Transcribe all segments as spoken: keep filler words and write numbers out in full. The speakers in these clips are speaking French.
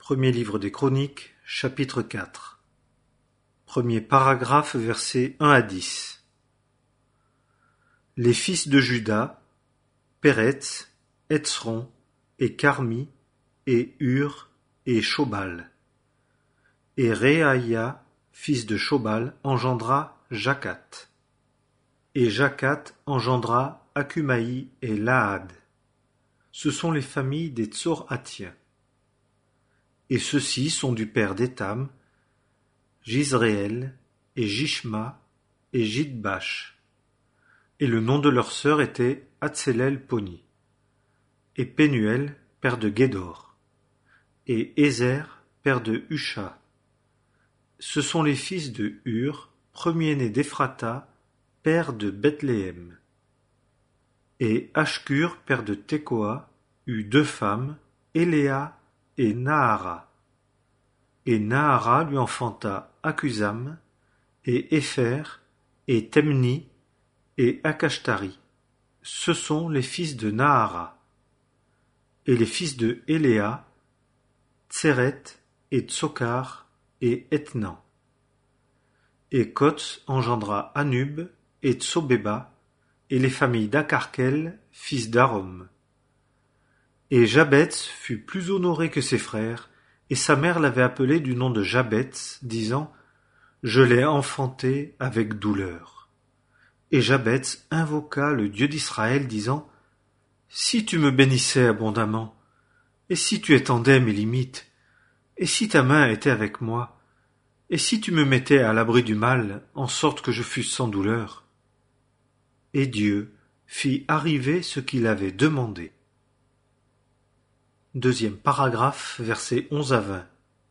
Premier livre des Chroniques, chapitre quatre. Premier paragraphe, versets un à dix. Les fils de Juda, Péretz, Hetzron, et Carmi, et Hur, et Shobal. Et Réaïa, fils de Shobal, engendra Jacat. Et Jacat engendra Akumaï et Lahad. Ce sont les familles des Tsoratiens. Et ceux-ci sont du père d'Étam, Jizréel, et Jishma, et Jidbash. Et le nom de leur sœur était Hatzelel Poni. Et Pénuel, père de Guédor. Et Ézer, père de Husha. Ce sont les fils de Hur, premier-né d'Ephrata, père de Bethléem. Et Ashkur, père de Tekoa, eut deux femmes, Éléa et Nahara. Et Nahara lui enfanta Akuzam, et Épher, et Temni, et Akashtari. Ce sont les fils de Nahara. Et les fils de Éléa, Tseret, et Tsokar, et Ethnan. Et Kotz engendra Anub, et Tsobeba, et les familles d'Akarkel, fils d'Arom. Et Jabetz fut plus honoré que ses frères, et sa mère l'avait appelé du nom de Jabetz, disant « Je l'ai enfanté avec douleur ». Et Jabetz invoqua le Dieu d'Israël, disant « Si tu me bénissais abondamment, et si tu étendais mes limites, et si ta main était avec moi, et si tu me mettais à l'abri du mal, en sorte que je fusse sans douleur. » Et Dieu fit arriver ce qu'il avait demandé. Deuxième paragraphe, versets onze à vingt.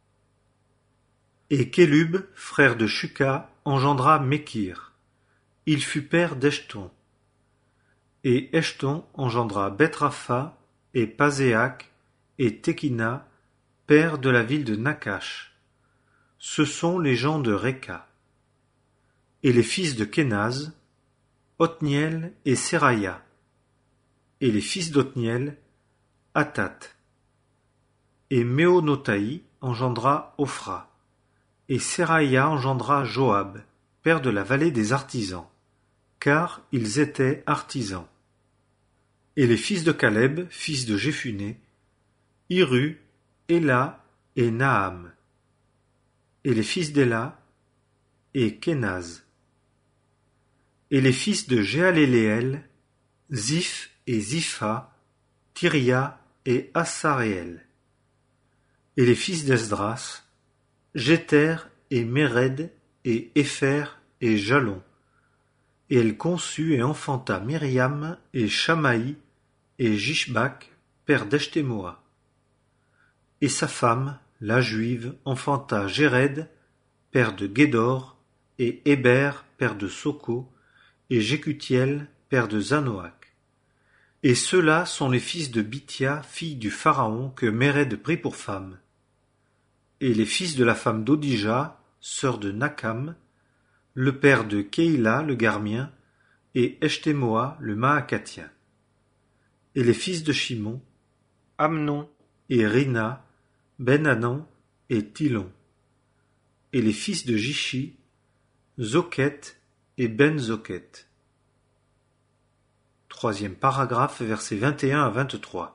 Et Kélub, frère de Shuka, engendra Mekir. Il fut père d'Eshton. Et Eshton engendra Bethrapha, et Pazéak, et Tekina, père de la ville de Nakash. Ce sont les gens de Réka. Et les fils de Kénaz, Othniel et Seraya. Et les fils d'Othniel, Athat. Et Méonotaï engendra Ophra. Et Seraya engendra Joab, père de la vallée des artisans, car ils étaient artisans. Et les fils de Caleb, fils de Jéphuné, Hiru, Éla et Naam. Et les fils d'Éla, et Kénaz. Et les fils de Jéaléléel, Ziph et Zipha, Tiria et Assaréel. Et les fils d'Esdras, Jéter et Méred et Épher et Jalon. Et elle conçut et enfanta Myriam et Shamaï et Jishbak, père d'Eshtemoa. Et sa femme, la juive, enfanta Jéred, père de Guédor, et Héber, père de Soko, et Jécutiel, père de Zanoach. Et ceux-là sont les fils de Bithia, fille du Pharaon, que Méred prit pour femme. Et les fils de la femme d'Odija, sœur de Nakam, le père de Kéila le Garmien, et Eshtemoa le Maacatien. Et les fils de Shimon, Amnon et Rina, Ben-Hanan et Tilon. Et les fils de Jishi, Zoket et Ben-Zoket. Troisième paragraphe, versets vingt et un à vingt-trois.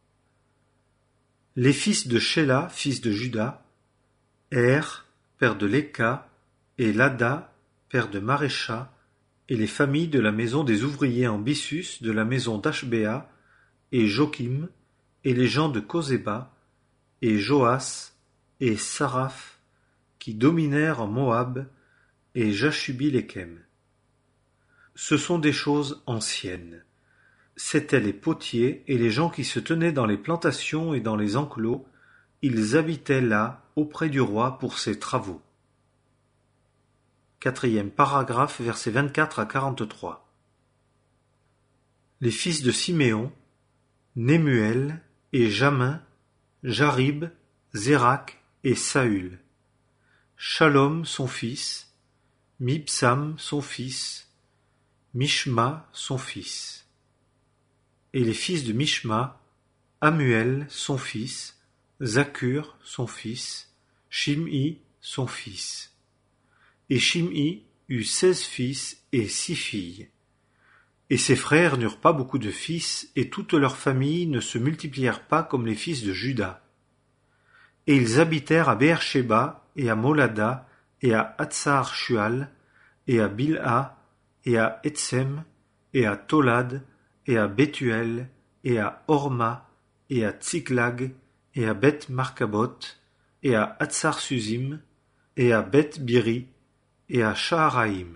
Les fils de Shéla, fils de Juda, Er, père de Léka, et Lada, père de Marécha, et les familles de la maison des ouvriers en Bissus, de la maison d'Ashbéa, et Jokim, et les gens de Kozéba, et Joas, et Saraph, qui dominèrent en Moab, et Jashubi-Lékem. Ce sont des choses anciennes. C'étaient les potiers et les gens qui se tenaient dans les plantations et dans les enclos. Ils habitaient là, auprès du roi, pour ses travaux. Quatrième paragraphe, versets vingt-quatre à quarante-trois. Les fils de Siméon, Némuel, et Jamin, Jarib, Zérak et Saül. Shalom son fils, Mibsam son fils, Mishma son fils. Et les fils de Mishma, Amuel son fils, Zaccur, son fils, Shimhi, son fils. Et Shimhi eut seize fils et six filles. Et ses frères n'eurent pas beaucoup de fils, et toutes leurs familles ne se multiplièrent pas comme les fils de Juda. Et ils habitèrent à Beer-Shéba, et à Molada, et à Hatsar-Shual, et à Bilha, et à Etsem, et à Tolad, et à Bethuel, et à Horma, et à Tsiklag, et à Beth-Markabot, et à Hatsar-Suzim, et à Beth-Biri, et à Shaharaïm.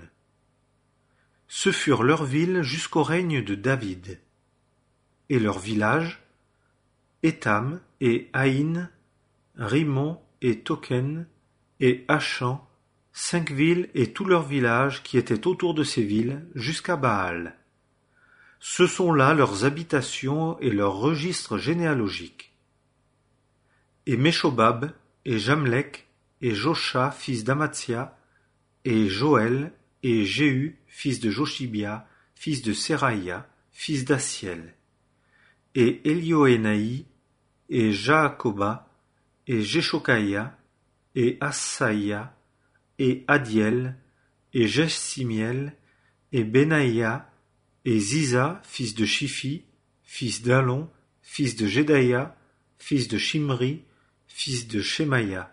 Ce furent leurs villes jusqu'au règne de David. Et leurs villages, Étam et Haïn, Rimon et Token, et Achan, cinq villes et tous leurs villages qui étaient autour de ces villes, jusqu'à Baal. Ce sont là leurs habitations et leurs registres généalogiques. Et Méshobab, et Jamlek, et Josha, fils d'Amatzia, et Joël, et Jéhu, fils de Joshibia, fils de Seraïa, fils d'Assiel, et Elioénaï, et Jaakoba, et Jeshokaïa, et Assaïa, et Adiel, et Jessimiel, et Benaïa, et Ziza, fils de Shifi, fils d'Alon, fils de Jedaïa, fils de Shimri, fils de Shemaïa.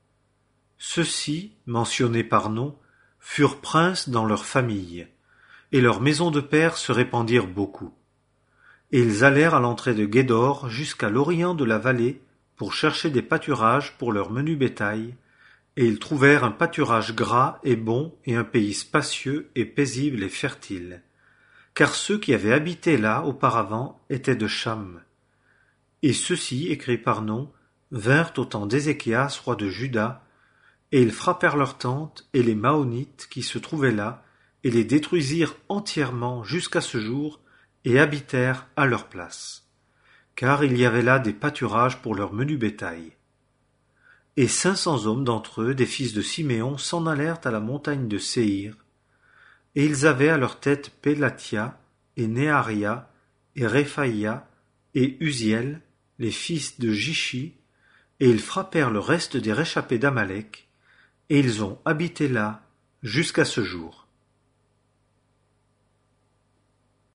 Ceux-ci, mentionnés par nom, furent princes dans leurs familles, et leurs maisons de père se répandirent beaucoup. Et ils allèrent à l'entrée de Guédor jusqu'à l'orient de la vallée pour chercher des pâturages pour leur menu bétail, et ils trouvèrent un pâturage gras et bon et un pays spacieux et paisible et fertile, car ceux qui avaient habité là auparavant étaient de Cham. Et ceux-ci, écrits par nom, vinrent au temps d'Ézéchias, roi de Juda, et ils frappèrent leurs tentes et les Maonites qui se trouvaient là, et les détruisirent entièrement jusqu'à ce jour, et habitèrent à leur place, car il y avait là des pâturages pour leur menu bétail. Et cinq cents hommes d'entre eux, des fils de Siméon, s'en allèrent à la montagne de Séhir, et ils avaient à leur tête Pélatia, et Néaria, et Réphaïa, et Uziel, les fils de Jishi, et ils frappèrent le reste des réchappés d'Amalek, et ils ont habité là jusqu'à ce jour.